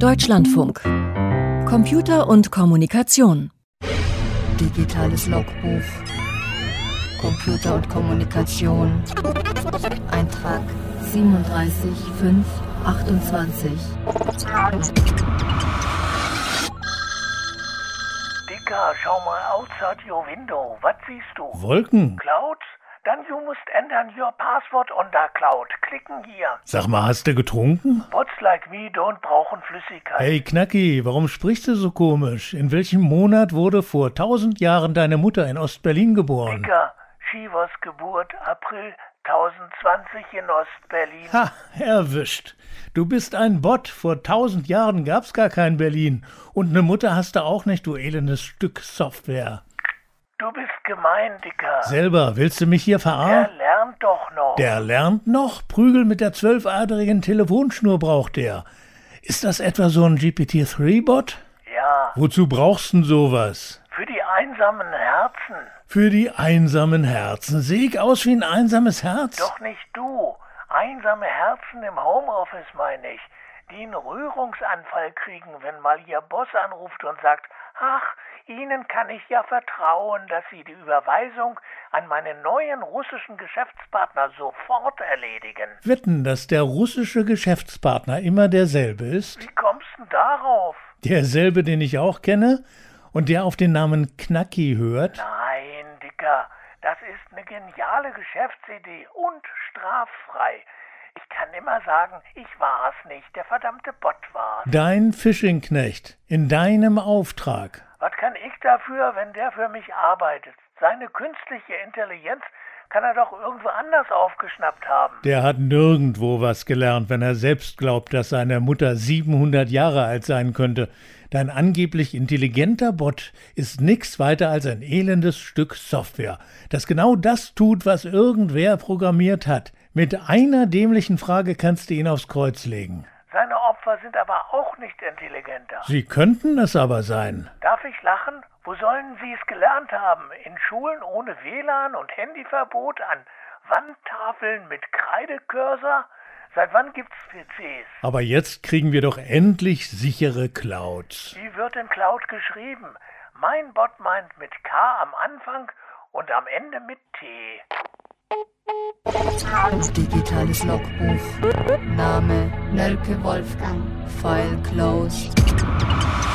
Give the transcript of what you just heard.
Deutschlandfunk. Computer und Kommunikation. Digitales Logbuch. Computer und Kommunikation. Eintrag 37528. Dicker, schau mal outside your window. Was siehst du? Wolken. Clouds? Dann you must enter your password on the cloud. Klicken hier. Sag mal, hast du getrunken? Bots like me don't brauchen Flüssigkeit. Hey Knacki, warum sprichst du so komisch? In welchem Monat wurde vor 1000 Jahren deine Mutter in Ostberlin geboren? Dicker, she was Geburt April 1020 in Ostberlin. Ha, erwischt. Du bist ein Bot. Vor 1000 Jahren gab's gar kein Berlin. Und eine Mutter hast du auch nicht, du elendes Stück Software. Du bist gemein, Dicker. Selber, willst du mich hier Der verarschen? lernt doch noch. Der lernt noch? Prügel mit der 12-adrigen Telefonschnur braucht der. Ist das etwa so ein GPT-3-Bot? Ja, Wozu brauchst du denn sowas? für die einsamen Herzen. Für die einsamen Herzen. Sehe ich aus wie ein einsames Herz? Doch nicht du. Einsame Herzen im Homeoffice, meine ich, die einen Rührungsanfall kriegen, wenn mal ihr Boss anruft und sagt, ach, Ihnen kann ich ja vertrauen, dass Sie die Überweisung an meinen neuen russischen Geschäftspartner sofort erledigen. Wetten, dass der russische Geschäftspartner immer derselbe ist? Wie kommst du denn darauf? Derselbe, den ich auch kenne und der auf den Namen Knacki hört? Nein, Dicker, das ist eine geniale Geschäftsidee und straffrei. Ich kann immer sagen, ich war's nicht, der verdammte Bot war's. Dein Phishing-Knecht, in deinem Auftrag. Was kann ich dafür, wenn der für mich arbeitet? Seine künstliche Intelligenz kann er doch irgendwo anders aufgeschnappt haben. Der hat nirgendwo was gelernt, wenn er selbst glaubt, dass seine Mutter 700 Jahre alt sein könnte. Dein angeblich intelligenter Bot ist nichts weiter als ein elendes Stück Software, das genau das tut, was irgendwer programmiert hat. Mit einer dämlichen Frage kannst du ihn aufs Kreuz legen. Seine Opfer sind aber auch nicht intelligenter. Sie könnten es aber sein. Darf ich lachen? Wo sollen Sie es gelernt haben? In Schulen ohne WLAN und Handyverbot, an Wandtafeln mit Kreidekursor? Seit wann gibt's PCs? Aber jetzt kriegen wir doch endlich sichere Clouds. Wie wird in Cloud geschrieben? Mein Bot meint mit K am Anfang und am Ende mit T. Digitales Logbuch. Name Nölke Wolfgang. File closed.